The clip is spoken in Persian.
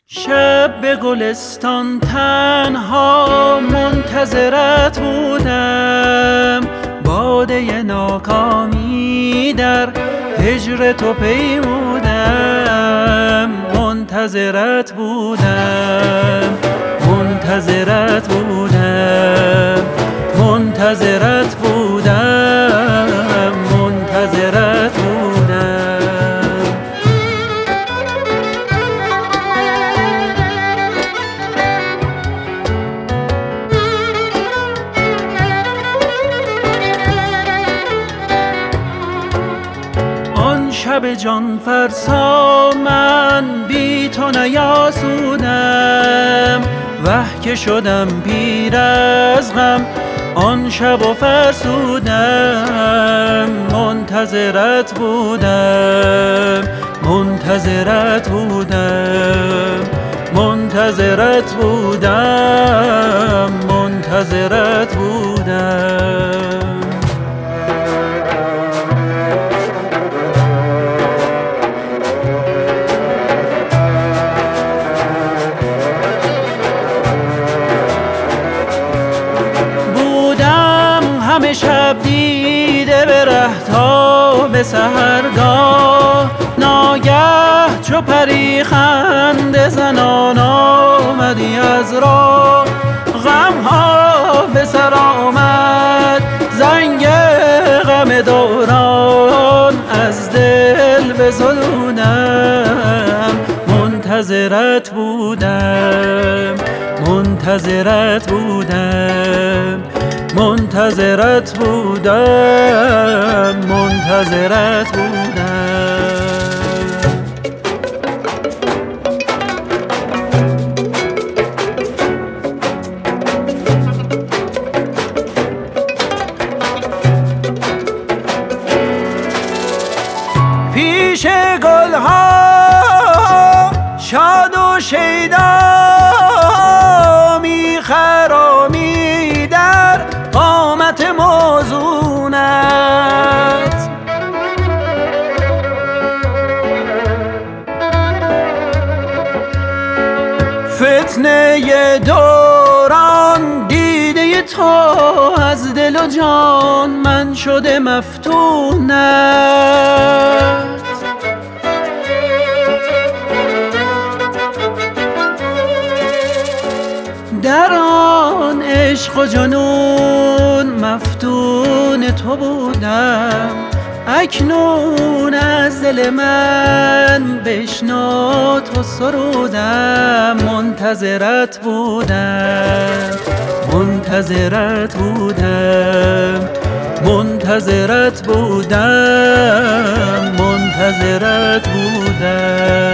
شب به گلستان تنها منتظرت بودم، باده ناکامی در هجر تو پیمودم. منتظرت بودم، منتظرت بودم، منتظرت بودم، منتظرت بودم. شب جان فرسا من بی تو نیاسودم، وه که شدم پیر از غم آن شب و فرسودم. منتظرت بودم، منتظرت بودم، منتظرت بودم، منتظرت بودم. همه شب دیده به ره تا به سحرگاه، ناگه چو پری خنده زنان آمدی از راه. غمها به سر آمد زنگ غم دوران، از دل بزدودم. منتظرت بودم، منتظرت بودم، منتظرت بودم، منتظرت بودم. پیش گلها شاد و شیدا میخرامی در قامت موزونت. فتنه دوران دیده تو از دل و جان من شده مفتونت. در آن عشق و جنون مفتون تو بودم، اکنون از دل من بشنو تو سرودم. منتظرت بودم، منتظرت بودم، منتظرت بودم، منتظرت بودم.